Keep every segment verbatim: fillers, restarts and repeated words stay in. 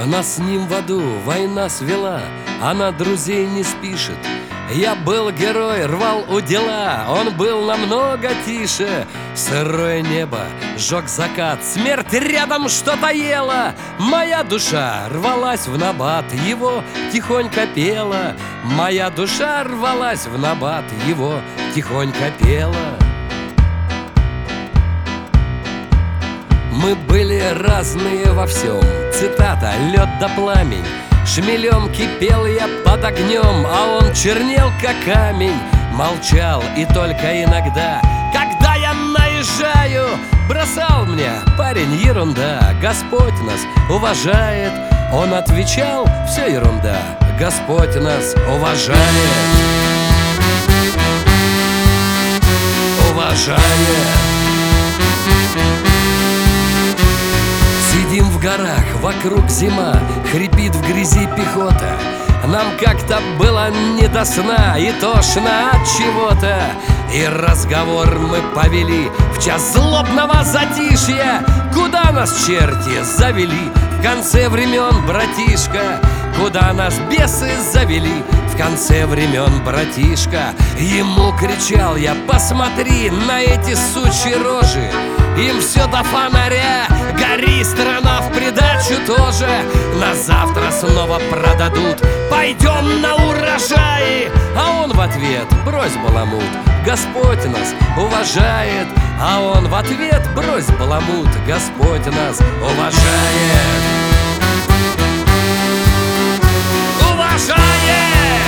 Нас с ним в аду война свела, она друзей не спишет. Я был герой, рвал удила, он был намного тише. Сырое небо, жег закат, смерть рядом что-то ела. Моя душа рвалась в набат, его тихонько пела. Моя душа рвалась в набат, его тихонько пела. Мы были разные во всем. Цитата: лед да пламень. Шмелем кипел я под огнем, а он чернел, как камень. Молчал и только иногда, когда я наезжаю, бросал мне: парень, ерунда, Господь нас уважает. Он отвечал: все ерунда, Господь нас уважает. Уважает. Сидим в горах, вокруг зима, хрипит в грязи пехота. Нам как-то было не до сна и тошно от чего-то. И разговор мы повели в час злобного затишья. Куда нас черти завели в конце времен, братишка? Куда нас бесы завели в конце времен, братишка? Ему кричал я: посмотри на эти сучьи рожи, им все до фонаря, гори, страна в придачу тоже. На завтра снова продадут, пойдем на урожаи. А он в ответ: брось баламут, Господь нас уважает. А он в ответ: брось баламут, Господь нас уважает. Уважает!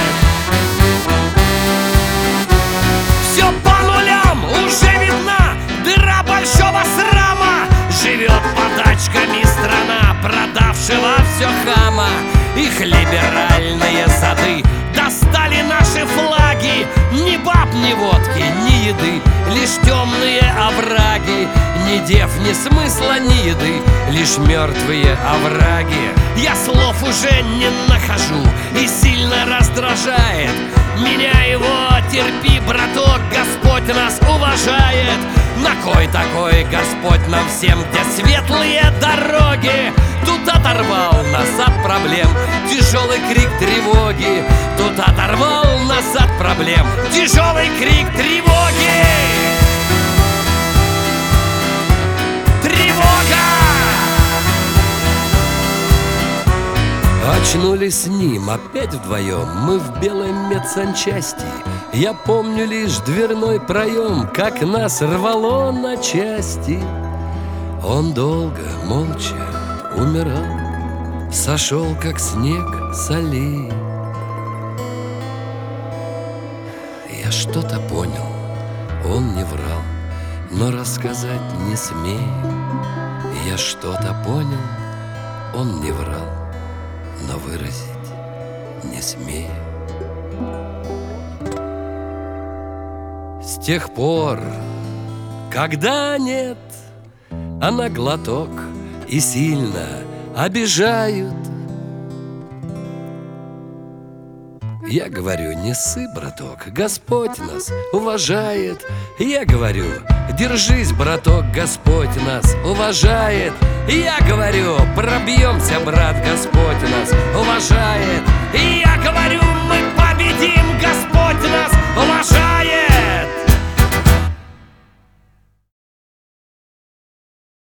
Все по нулям, уже видна дыра большого срама. Живет подачками страна продавшего все хама. Их либеральные сады достали наши флаги. Ни баб, ни водки, ни еды, лишь темные овраги. Ни дев, ни смысла, ни еды, лишь мертвые овраги. Я слов уже не нахожу и сильно раздражает меня его: терпи, браток, Господь нас уважает. На кой такой Господь нам всем, где светлые дороги? Тут оторвал нас от проблем тяжелый крик тревоги. Тут оторвал нас от проблем тяжелый крик тревоги. Тревога! Очнулись с ним опять вдвоем, мы в белой медсанчасти. Я помню лишь дверной проем, как нас рвало на части. Он долго, молча умирал, сошел, как снег с аллеи. Я что-то понял, он не врал, но рассказать не смею. Я что-то понял, он не врал, но выразить не смею. С тех пор, когда нет, а на глоток и сильно обижают, я говорю: не ссы, браток, Господь нас уважает. Я говорю: держись, браток, Господь нас уважает. Я говорю: пробьемся, брат, Господь нас уважает. Я говорю: мы победим, Господь нас уважает.